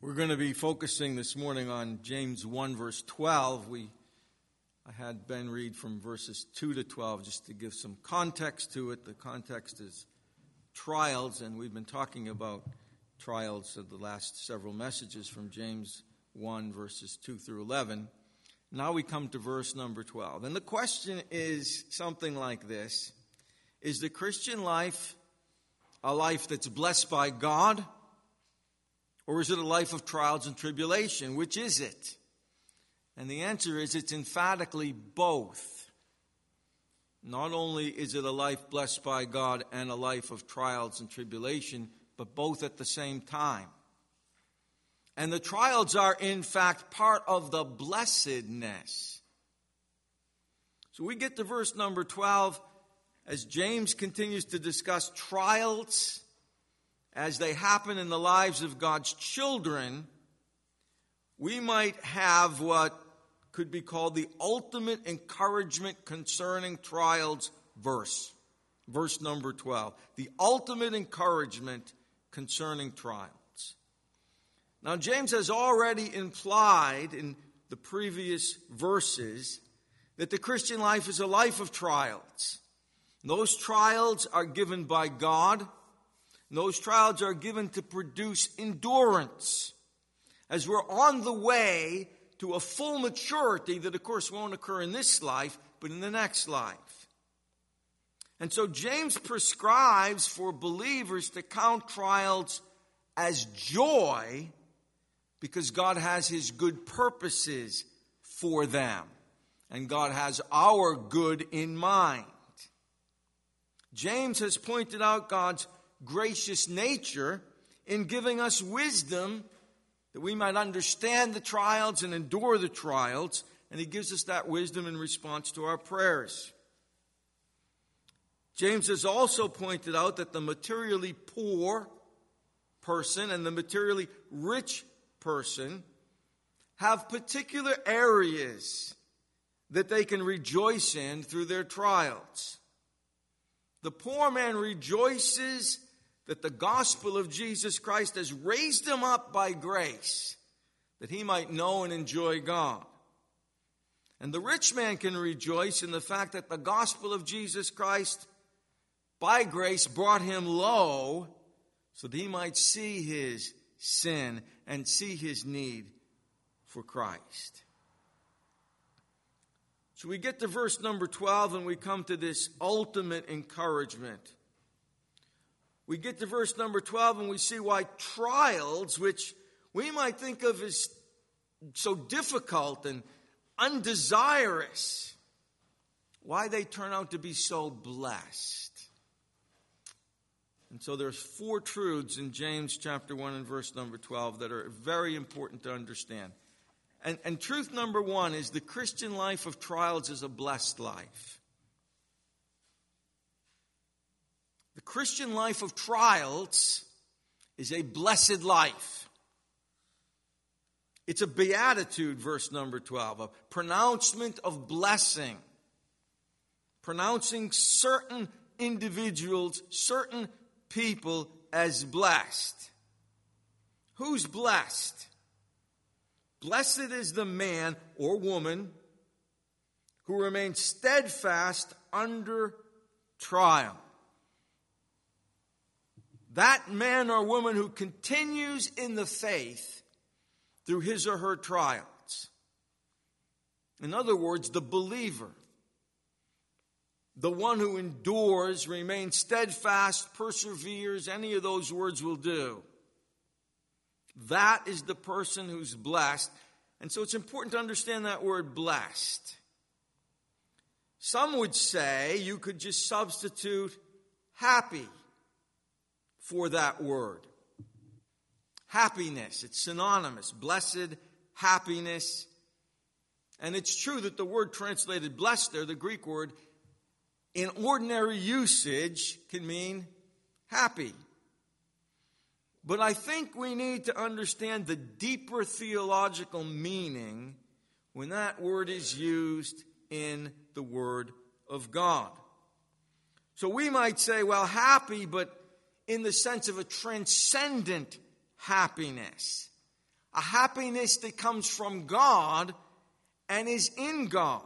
We're going to be focusing this morning on James 1, verse 12. I had Ben read from verses 2 to 12 just to give some context to it. The context is trials, and we've been talking about trials of the last several messages from James 1, verses 2 through 11. Now we come to verse number 12. And the question is something like this: is the Christian life a life that's blessed by God? Or is it a life of trials and tribulation? Which is it? And the answer is it's emphatically both. Not only is it a life blessed by God and a life of trials and tribulation, but both at the same time. And the trials are, in fact, part of the blessedness. So we get to verse number 12 as James continues to discuss trials as they happen in the lives of God's children. We might have what could be called the ultimate encouragement concerning trials verse. Verse number 12. The ultimate encouragement concerning trials. Now, James has already implied in the previous verses that the Christian life is a life of trials. Those trials are given by God. Those trials are given to produce endurance as we're on the way to a full maturity that, of course, won't occur in this life, but in the next life. And so James prescribes for believers to count trials as joy because God has his good purposes for them, and God has our good in mind. James has pointed out God's gracious nature in giving us wisdom that we might understand the trials and endure the trials, and he gives us that wisdom in response to our prayers. James has also pointed out that the materially poor person and the materially rich person have particular areas that they can rejoice in through their trials. The poor man rejoices that the gospel of Jesus Christ has raised him up by grace, that he might know and enjoy God. And the rich man can rejoice in the fact that the gospel of Jesus Christ, by grace, brought him low, so that he might see his sin and see his need for Christ. So we get to verse number 12 and we come to this ultimate encouragement. We get to verse number 12 and we see why trials, which we might think of as so difficult and undesirous, why they turn out to be so blessed. And so there's 4 truths in James chapter 1 and verse number 12 that are very important to understand. And truth number 1 is the Christian life of trials is a blessed life. The Christian life of trials is a blessed life. It's a beatitude, verse number 12, a pronouncement of blessing. Pronouncing certain individuals, certain people as blessed. Who's blessed? Blessed is the man or woman who remains steadfast under trial. That man or woman who continues in the faith through his or her trials. In other words, the believer. The one who endures, remains steadfast, perseveres, any of those words will do. That is the person who's blessed. And so it's important to understand that word blessed. Some would say you could just substitute happy for that word. Happiness, it's synonymous. Blessed, happiness. And it's true that the word translated blessed there, the Greek word, in ordinary usage can mean happy. But I think we need to understand the deeper theological meaning when that word is used in the Word of God. So we might say, well, happy, but in the sense of a transcendent happiness. a happiness that comes from God and is in God.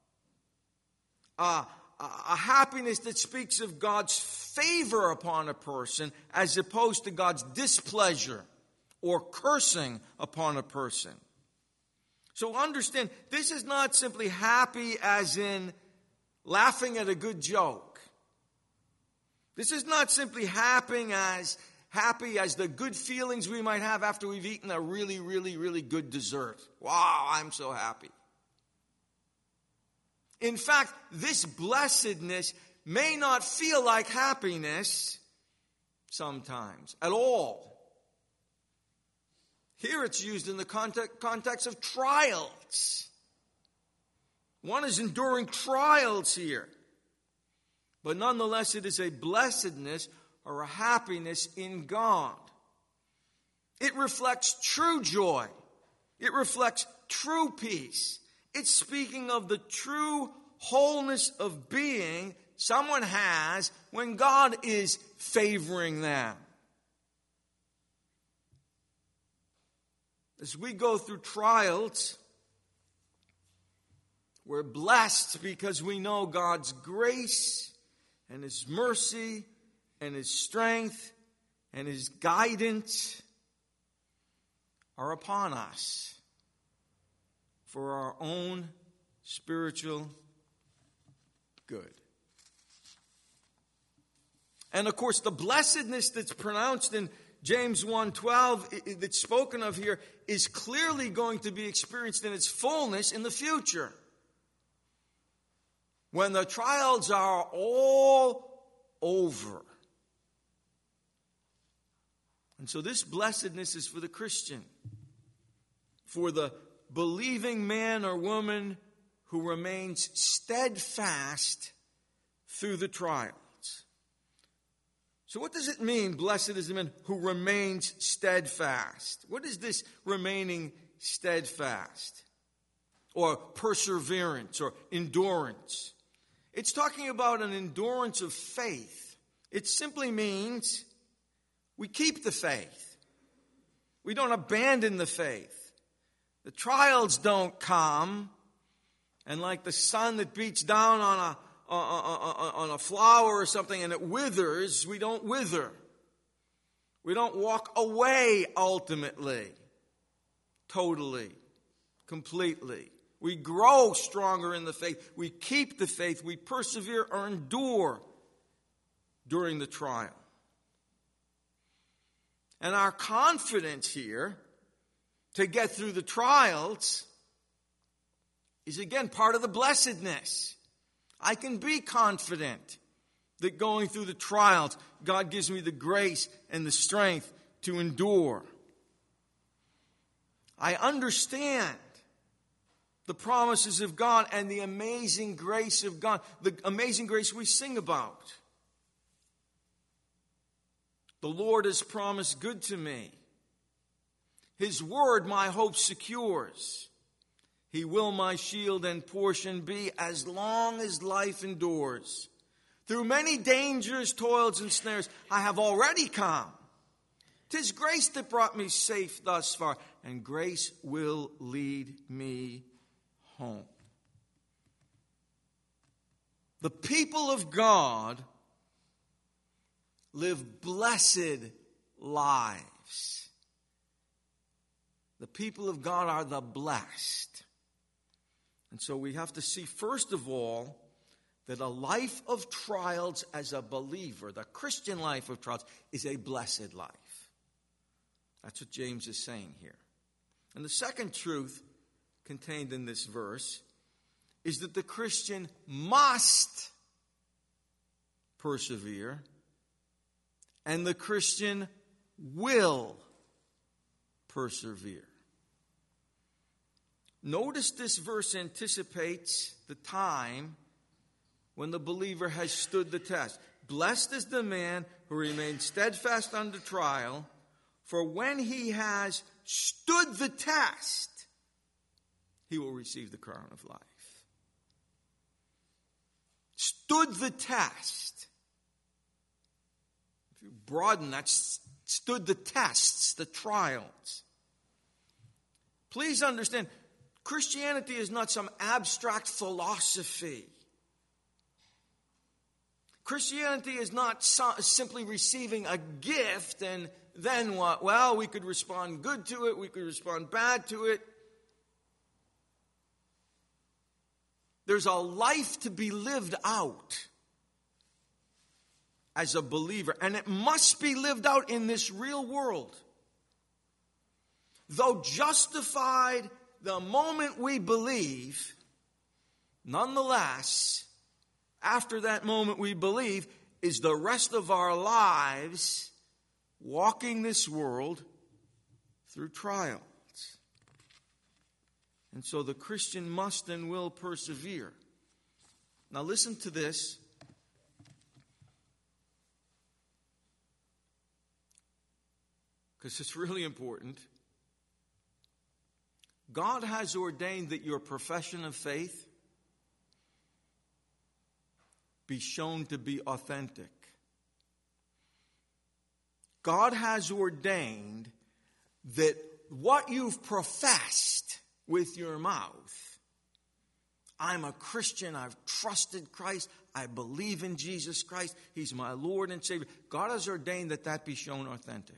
A happiness that speaks of God's favor upon a person as opposed to God's displeasure or cursing upon a person. So understand, this is not simply happy as in laughing at a good joke. This is not simply happy as the good feelings we might have after we've eaten a really, really, really good dessert. Wow, I'm so happy. In fact, this blessedness may not feel like happiness sometimes at all. Here it's used in the context of trials. One is enduring trials here. But nonetheless, it is a blessedness or a happiness in God. It reflects true joy. It reflects true peace. It's speaking of the true wholeness of being someone has when God is favoring them. As we go through trials, we're blessed because we know God's grace and His mercy and His strength and His guidance are upon us for our own spiritual good. And of course, the blessedness that's pronounced in James 1:12 that's spoken of here is clearly going to be experienced in its fullness in the future. When the trials are all over. And so this blessedness is for the Christian, for the believing man or woman who remains steadfast through the trials. So what does it mean, blessed is the man who remains steadfast? What is this remaining steadfast? Or perseverance or endurance? It's talking about an endurance of faith. It simply means we keep the faith. We don't abandon the faith. The trials don't come, and like the sun that beats down on a flower or something and it withers, we don't wither. We don't walk away ultimately, totally, completely. We grow stronger in the faith. We keep the faith. We persevere or endure during the trial. And our confidence here to get through the trials is again part of the blessedness. I can be confident that going through the trials, God gives me the grace and the strength to endure. I understand the promises of God and the amazing grace of God, the amazing grace we sing about. The Lord has promised good to me. His word my hope secures. He will my shield and portion be as long as life endures. Through many dangers, toils, and snares, I have already come. 'Tis grace that brought me safe thus far, and grace will lead me home. The people of God live blessed lives. The people of God are the blessed. And so we have to see, first of all, that a life of trials as a believer, the Christian life of trials, is a blessed life. That's what James is saying here. And the second truth contained in this verse is that the Christian must persevere and the Christian will persevere. Notice this verse anticipates the time when the believer has stood the test. Blessed is the man who remains steadfast under trial, for when he has stood the test, he will receive the crown of life. Stood the test. If you broaden that, stood the tests, the trials. Please understand, Christianity is not some abstract philosophy. Christianity is not simply receiving a gift and then what? Well, we could respond good to it, we could respond bad to it. There's a life to be lived out as a believer, and it must be lived out in this real world. Though justified the moment we believe, nonetheless, after that moment we believe, is the rest of our lives walking this world through trials. And so the Christian must and will persevere. Now listen to this. Because it's really important. God has ordained that your profession of faith be shown to be authentic. God has ordained that what you've professed with your mouth, I'm a Christian, I've trusted Christ, I believe in Jesus Christ, He's my Lord and Savior. God has ordained that that be shown authentic.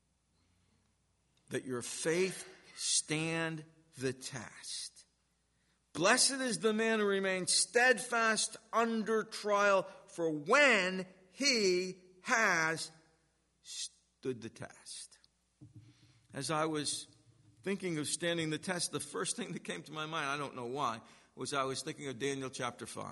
That your faith stand the test. Blessed is the man who remains steadfast under trial, for when he has stood the test. As I was thinking of standing the test, the first thing that came to my mind, I don't know why, was I was thinking of Daniel chapter 5.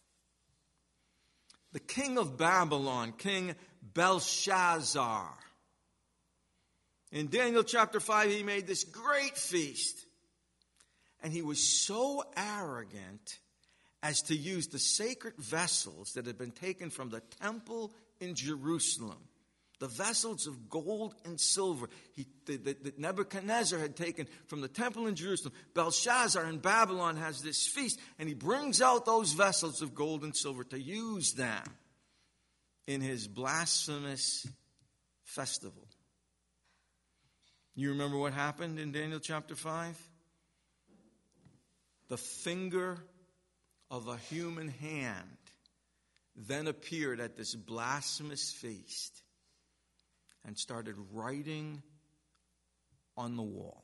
The king of Babylon, King Belshazzar. In Daniel chapter 5, he made this great feast. And he was so arrogant as to use the sacred vessels that had been taken from the temple in Jerusalem, the vessels of gold and silver that Nebuchadnezzar had taken from the temple in Jerusalem. Belshazzar in Babylon has this feast, and he brings out those vessels of gold and silver to use them in his blasphemous festival. You remember what happened in Daniel chapter 5? The finger of a human hand then appeared at this blasphemous feast and started writing on the wall.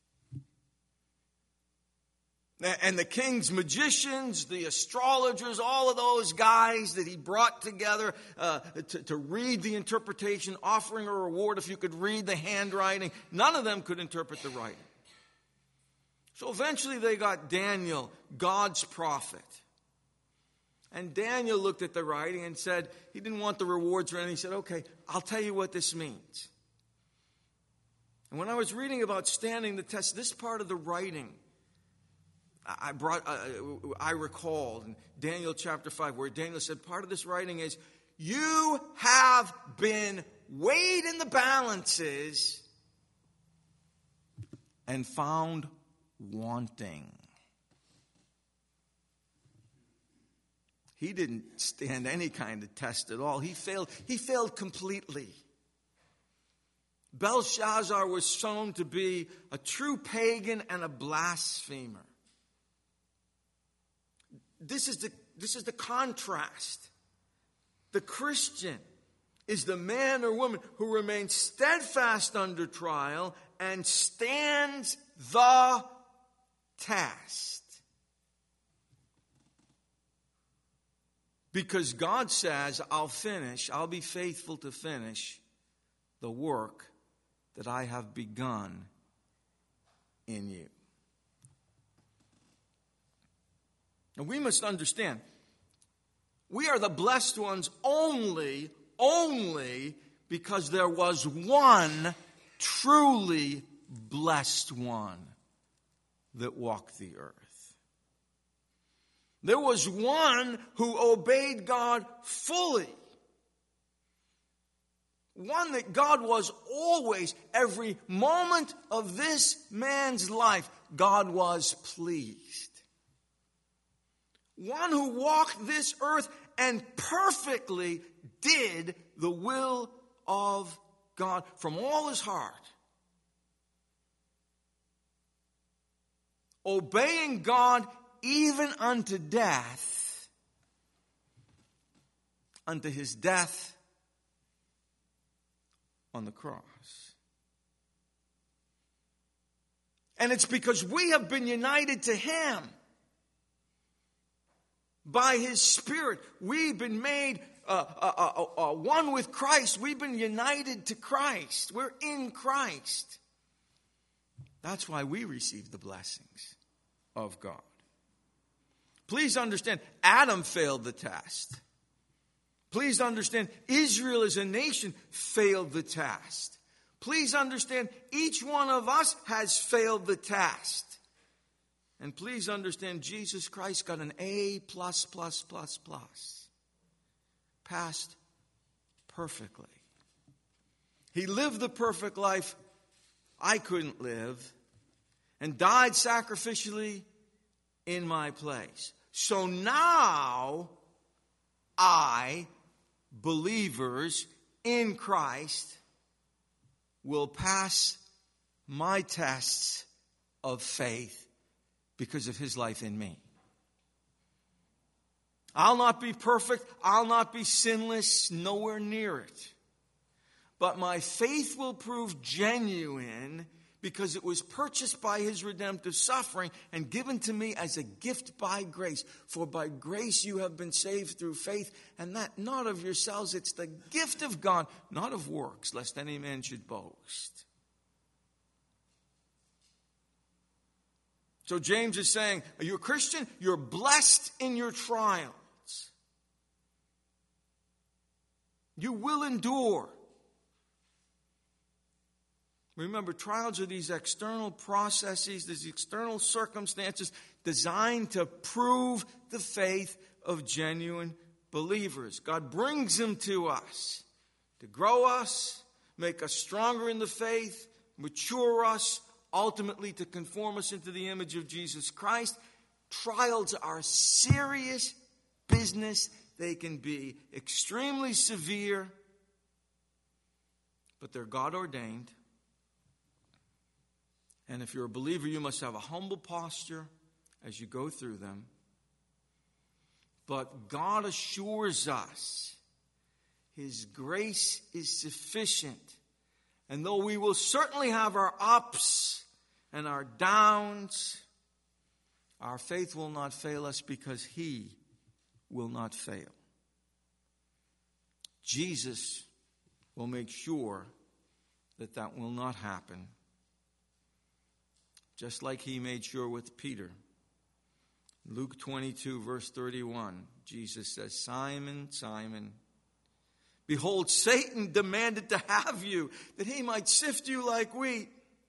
And the king's magicians, the astrologers, all of those guys that he brought together to read the interpretation, offering a reward if you could read the handwriting, none of them could interpret the writing. So eventually they got Daniel, God's prophet. And Daniel looked at the writing and said, he didn't want the rewards or anything. He said, okay, I'll tell you what this means. And when I was reading about standing the test, this part of the writing, I recalled in Daniel chapter 5, where Daniel said, part of this writing is, you have been weighed in the balances and found wanting. He didn't stand any kind of test at all. He failed completely. Belshazzar was shown to be a true pagan and a blasphemer. This is the contrast. The Christian is the man or woman who remains steadfast under trial and stands the test. Because God says, I'll be faithful to finish the work that I have begun in you. And we must understand, we are the blessed ones only because there was one truly blessed one that walked the earth. There was one who obeyed God fully. One that God was always, every moment of this man's life, God was pleased. One who walked this earth and perfectly did the will of God from all his heart. obeying God even unto death, unto his death on the cross. And it's because we have been united to him. By his Spirit, we've been made one with Christ. We've been united to Christ. We're in Christ. That's why we receive the blessings of God. Please understand, Adam failed the test. Please understand, Israel as a nation failed the test. Please understand, each one of us has failed the test. And please understand, Jesus Christ got an A++++. Passed perfectly. He lived the perfect life I couldn't live and died sacrificially in my place. So now, I, believers in Christ, will pass my tests of faith because of his life in me. I'll not be perfect. I'll not be sinless. Nowhere near it. But my faith will prove genuine because it was purchased by his redemptive suffering and given to me as a gift by grace. For by grace you have been saved through faith, and that not of yourselves. It's the gift of God, not of works, lest any man should boast. So James is saying, are you a Christian? You're blessed in your trials. You will endure. Remember, trials are these external processes, these external circumstances designed to prove the faith of genuine believers. God brings them to us to grow us, make us stronger in the faith, mature us, ultimately to conform us into the image of Jesus Christ. Trials are serious business. They can be extremely severe, but they're God ordained. And if you're a believer, you must have a humble posture as you go through them. But God assures us his grace is sufficient. And though we will certainly have our ups and our downs, our faith will not fail us because he will not fail. Jesus will make sure that that will not happen. Just like he made sure with Peter. Luke 22, verse 31, Jesus says, Simon, Simon, behold, Satan demanded to have you, that he might sift you like wheat.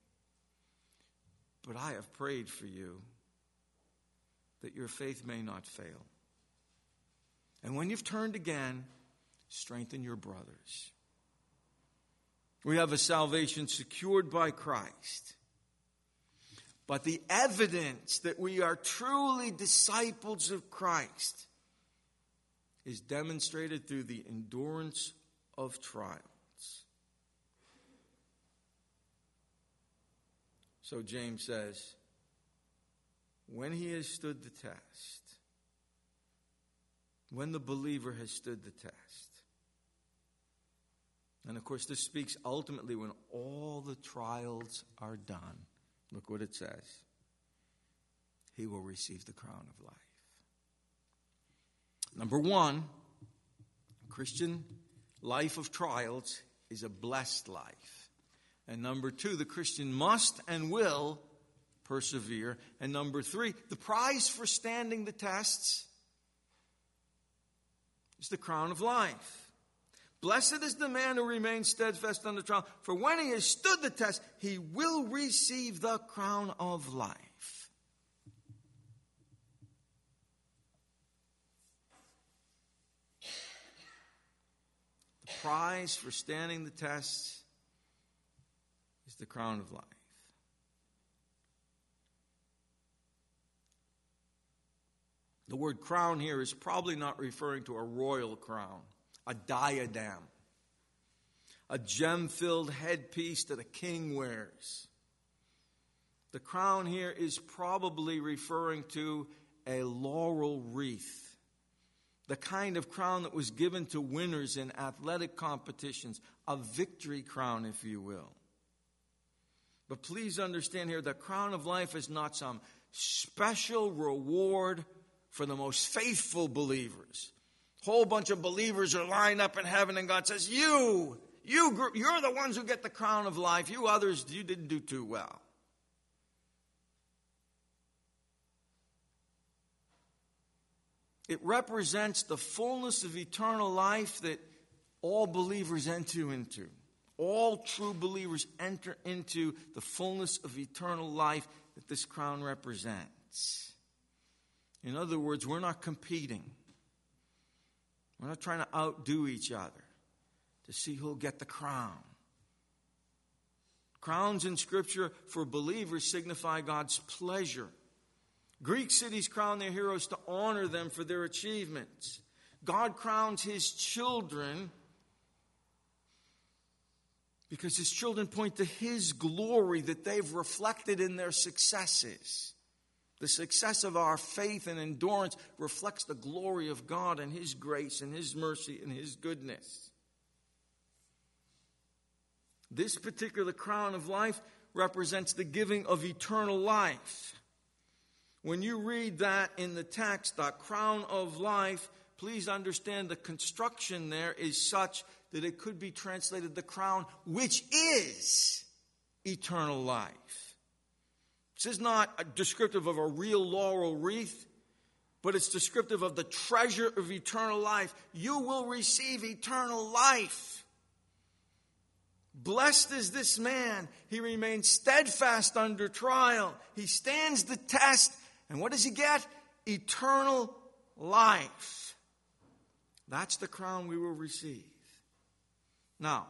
But I have prayed for you, that your faith may not fail. And when you've turned again, strengthen your brothers. We have a salvation secured by Christ. But the evidence that we are truly disciples of Christ is demonstrated through the endurance of trials. So James says, when he has stood the test, when the believer has stood the test, and of course this speaks ultimately when all the trials are done. Look what it says. He will receive the crown of life. Number one, Christian life of trials is a blessed life. And number two, the Christian must and will persevere. And number three, the prize for standing the tests is the crown of life. Blessed is the man who remains steadfast under trial, for when he has stood the test, he will receive the crown of life. The prize for standing the test is the crown of life. The word crown here is probably not referring to a royal crown. A diadem, a gem-filled headpiece that a king wears. The crown here is probably referring to a laurel wreath, the kind of crown that was given to winners in athletic competitions, a victory crown, if you will. But please understand here, the crown of life is not some special reward for the most faithful believers. A whole bunch of believers are lined up in heaven, and God says, you're the ones who get the crown of life. You others, you didn't do too well. It represents the fullness of eternal life that all believers enter into. All true believers enter into the fullness of eternal life that this crown represents. In other words, we're not competing. We're not trying to outdo each other to see who'll get the crown. Crowns in Scripture for believers signify God's pleasure. Greek cities crown their heroes to honor them for their achievements. God crowns His children because His children point to His glory that they've reflected in their successes. The success of our faith and endurance reflects the glory of God and His grace and His mercy and His goodness. This particular crown of life represents the giving of eternal life. When you read that in the text, the crown of life, please understand the construction there is such that it could be translated the crown which is eternal life. This is not descriptive of a real laurel wreath, but it's descriptive of the treasure of eternal life. You will receive eternal life. Blessed is this man. He remains steadfast under trial. He stands the test. And what does he get? Eternal life. That's the crown we will receive. Now,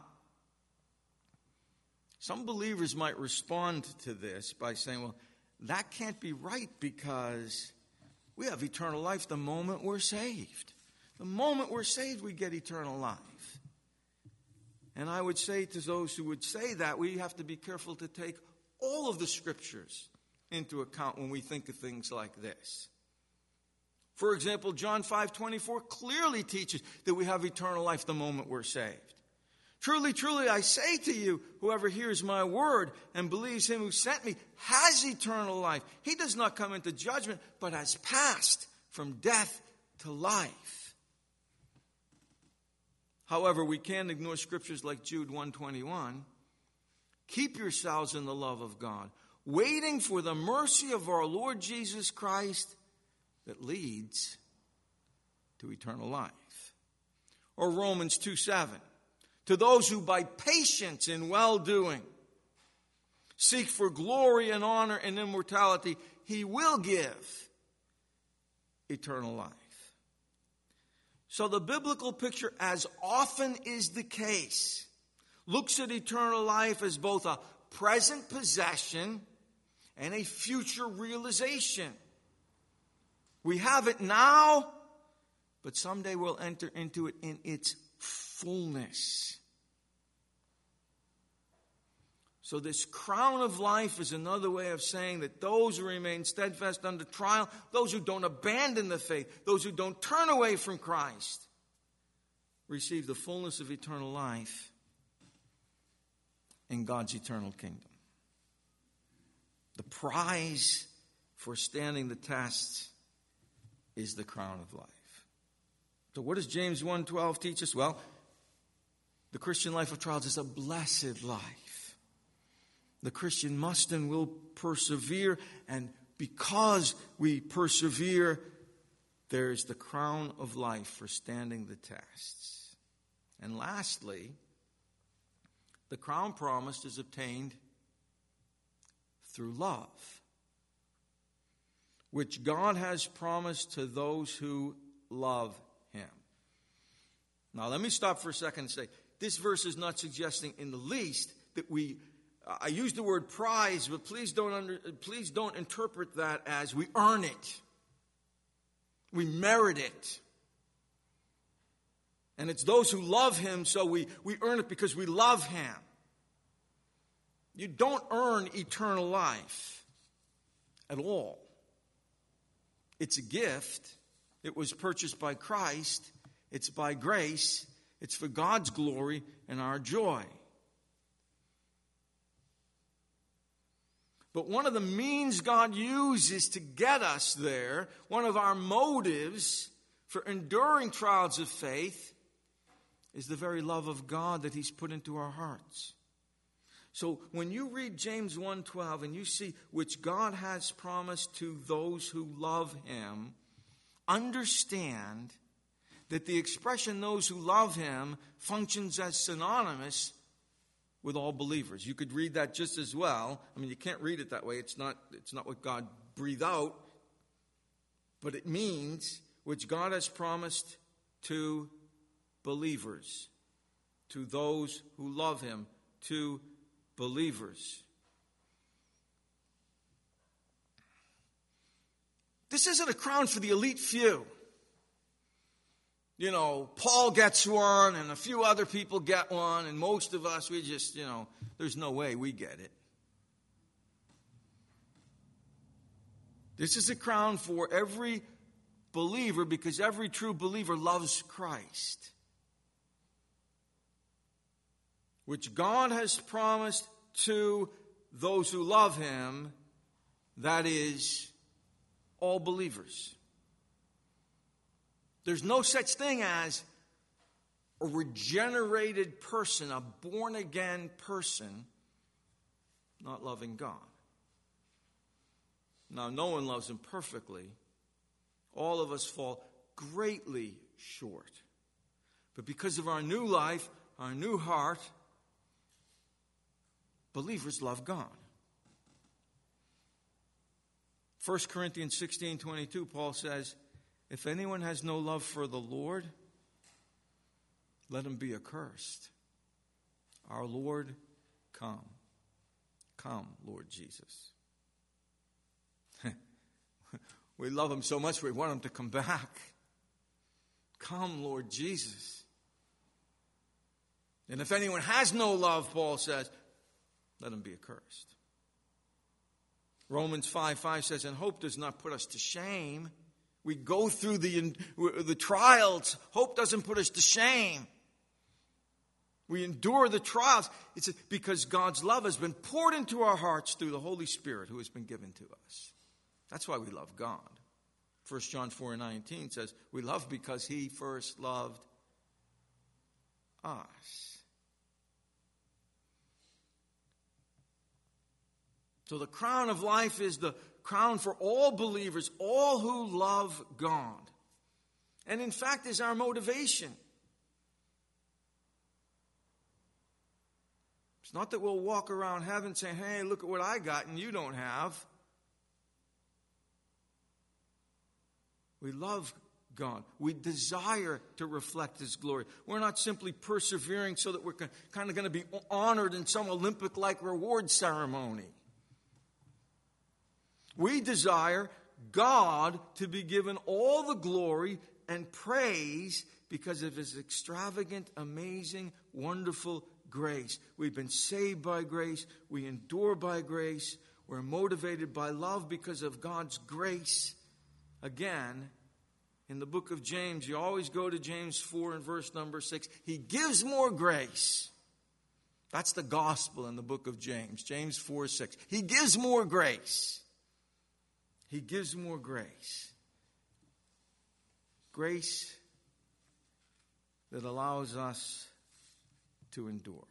some believers might respond to this by saying, well, that can't be right because we have eternal life the moment we're saved. The moment we're saved, we get eternal life. And I would say to those who would say that, we have to be careful to take all of the Scriptures into account when we think of things like this. For example, John 5:24 clearly teaches that we have eternal life the moment we're saved. Truly, truly, I say to you, whoever hears my word and believes Him who sent me has eternal life. He does not come into judgment, but has passed from death to life. However, we can't ignore scriptures like Jude 1:21. Keep yourselves in the love of God, waiting for the mercy of our Lord Jesus Christ that leads to eternal life. Or Romans 2:7. To those who by patience in well-doing seek for glory and honor and immortality, He will give eternal life. So the biblical picture, as often is the case, looks at eternal life as both a present possession and a future realization. We have it now, but someday we'll enter into it in its fullness. So this crown of life is another way of saying that those who remain steadfast under trial, those who don't abandon the faith, those who don't turn away from Christ, receive the fullness of eternal life in God's eternal kingdom. The prize for standing the test is the crown of life. So what does James 1:12 teach us? Well, the Christian life of trials is a blessed life. The Christian must and will persevere, and because we persevere, there is the crown of life for standing the tests. And lastly, the crown promised is obtained through love, which God has promised to those who love Him. Now, let me stop for a second and say, this verse is not suggesting in the least that I use the word prize, but please don't interpret that as we earn it. We merit it. And it's those who love Him, so we earn it because we love Him. You don't earn eternal life. at all. It's a gift. It was purchased by Christ. It's by grace. It's for God's glory and our joy. But one of the means God uses to get us there, one of our motives for enduring trials of faith, is the very love of God that He's put into our hearts. So when you read James 1:12 and you see which God has promised to those who love Him, understand that the expression those who love Him functions as synonymous with all believers. You could read that just as well. I mean, you can't read it that way. It's not what God breathed out. But it means which God has promised to believers, to those who love Him, to believers. This isn't a crown for the elite few. You know, Paul gets one and a few other people get one, and most of us, we just, there's no way we get it. This is a crown for every believer because every true believer loves Christ, which God has promised to those who love Him, that is, all believers. There's no such thing as a regenerated person, a born-again person, not loving God. Now, no one loves Him perfectly. All of us fall greatly short. But because of our new life, our new heart, believers love God. 1 Corinthians 16:22, Paul says, if anyone has no love for the Lord, let him be accursed. Our Lord, come. Come, Lord Jesus. We love Him so much we want Him to come back. Come, Lord Jesus. And if anyone has no love, Paul says, let him be accursed. Romans 5:5 says, and hope does not put us to shame. We go through the trials. Hope doesn't put us to shame. We endure the trials. It's because God's love has been poured into our hearts through the Holy Spirit who has been given to us. That's why we love God. 1 John 4:19 says, we love because He first loved us. So the crown of life is the crown for all believers, all who love God. And in fact is our motivation. It's not that we'll walk around heaven saying, hey, look at what I got and you don't have. We love God. We desire to reflect His glory. We're not simply persevering so that we're kind of going to be honored in some Olympic-like reward ceremony. We desire God to be given all the glory and praise because of His extravagant, amazing, wonderful grace. We've been saved by grace. We endure by grace. We're motivated by love because of God's grace. Again, in the book of James, you always go to James 4 and verse number 6. He gives more grace. That's the gospel in the book of James. James 4:6. He gives more grace. He gives more grace. Grace that allows us to endure.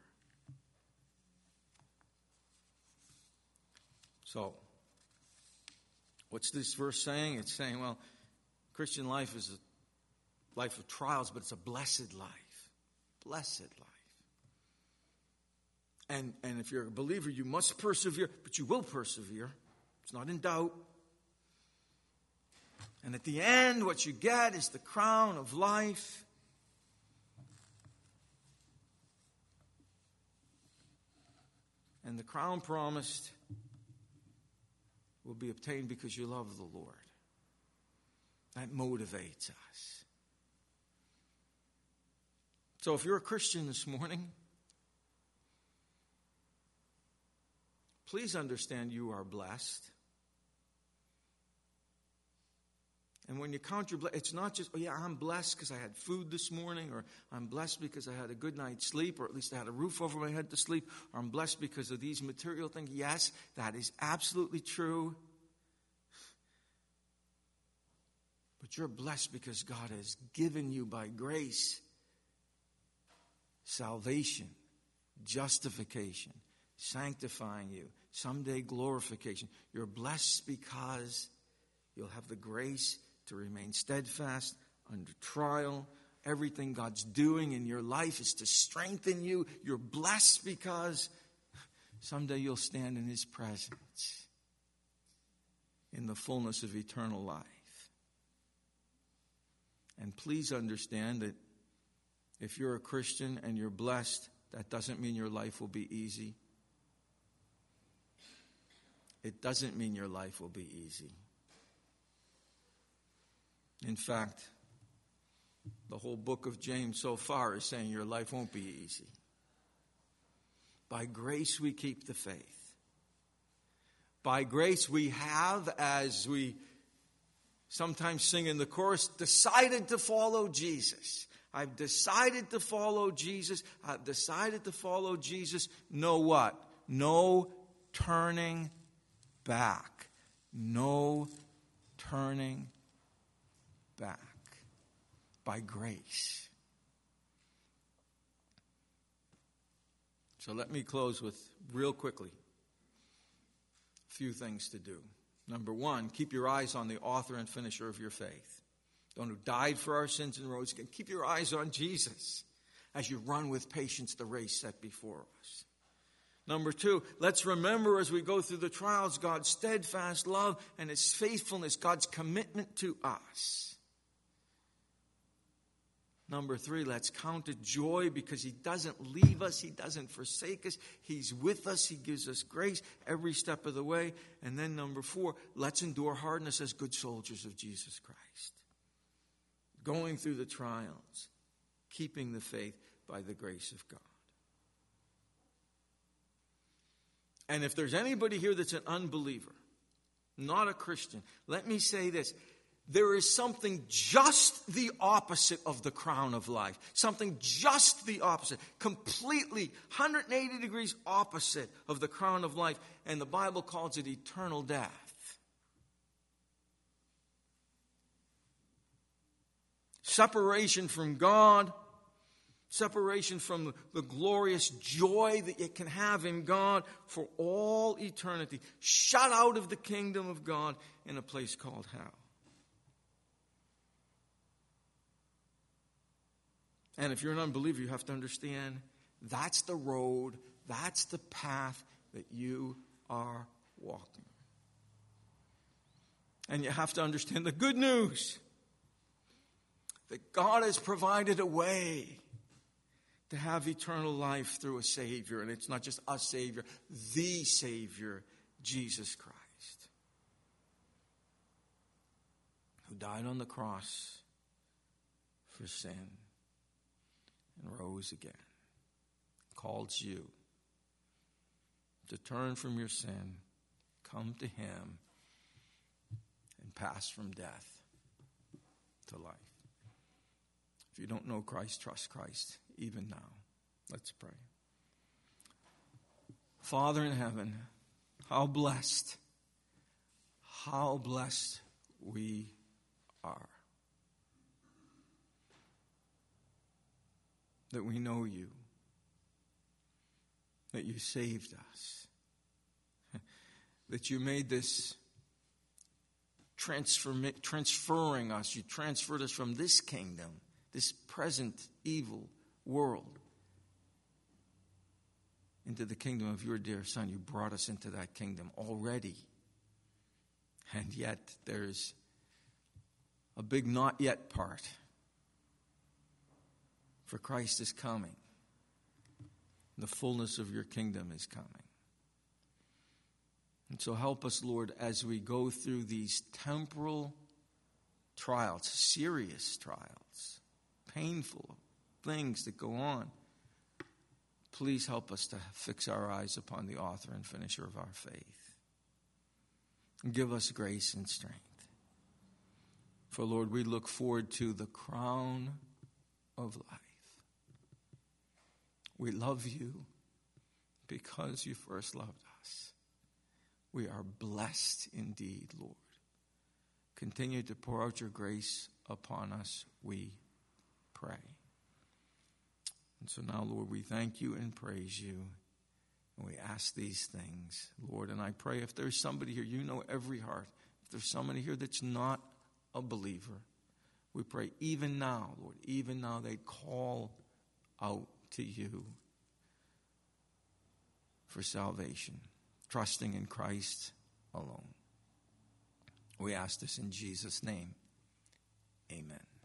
So, what's this verse saying? It's saying, well, Christian life is a life of trials, but it's a blessed life. Blessed life. And if you're a believer, you must persevere, but you will persevere. It's not in doubt. And at the end, what you get is the crown of life. And the crown promised will be obtained because you love the Lord. That motivates us. So if you're a Christian this morning, please understand you are blessed. And when you count your blessings, it's not just, oh yeah, I'm blessed because I had food this morning, or I'm blessed because I had a good night's sleep, or at least I had a roof over my head to sleep, or I'm blessed because of these material things. Yes, that is absolutely true. But you're blessed because God has given you by grace salvation, justification, sanctifying you, someday glorification. You're blessed because you'll have the grace to remain steadfast under trial. Everything God's doing in your life is to strengthen you. You're blessed because someday you'll stand in His presence in the fullness of eternal life. And please understand that if you're a Christian and you're blessed, that doesn't mean your life will be easy. It doesn't mean your life will be easy. In fact, the whole book of James so far is saying your life won't be easy. By grace we keep the faith. By grace we have, as we sometimes sing in the chorus, decided to follow Jesus. I've decided to follow Jesus. I've decided to follow Jesus. No what? No turning back. No turning back. By grace. So let me close with, real quickly, a few things to do. Number one, keep your eyes on the author and finisher of your faith. The one who died for our sins and rose again. Keep your eyes on Jesus as you run with patience the race set before us. Number two, let's remember as we go through the trials God's steadfast love and His faithfulness, God's commitment to us. Number three, let's count it joy because He doesn't leave us. He doesn't forsake us. He's with us. He gives us grace every step of the way. And then number four, let's endure hardness as good soldiers of Jesus Christ. Going through the trials, keeping the faith by the grace of God. And if there's anybody here that's an unbeliever, not a Christian, let me say this. There is something just the opposite of the crown of life. Something just the opposite. Completely 180 degrees opposite of the crown of life. And the Bible calls it eternal death. Separation from God. Separation from the glorious joy that you can have in God for all eternity. Shut out of the kingdom of God in a place called hell. And if you're an unbeliever, you have to understand that's the road, that's the path that you are walking. And you have to understand the good news that God has provided a way to have eternal life through a Savior. And it's not just a Savior, the Savior, Jesus Christ, who died on the cross for sin and rose again, calls you to turn from your sin, come to Him, and pass from death to life. If you don't know Christ, trust Christ even now. Let's pray. Father in heaven, how blessed we are. That we know you, that you saved us, that you made this transferring us, you transferred us from this kingdom, this present evil world, into the kingdom of your dear Son. You brought us into that kingdom already. And yet there's a big not yet part. For Christ is coming. The fullness of your kingdom is coming. And so help us, Lord, as we go through these temporal trials, serious trials, painful things that go on. Please help us to fix our eyes upon the author and finisher of our faith. And give us grace and strength. For, Lord, we look forward to the crown of life. We love you because you first loved us. We are blessed indeed, Lord. Continue to pour out your grace upon us, we pray. And so now, Lord, we thank you and praise you. And we ask these things, Lord. And I pray if there's somebody here, you know every heart. If there's somebody here that's not a believer, we pray even now, Lord, even now they call out to you for salvation, trusting in Christ alone. We ask this in Jesus' name. Amen.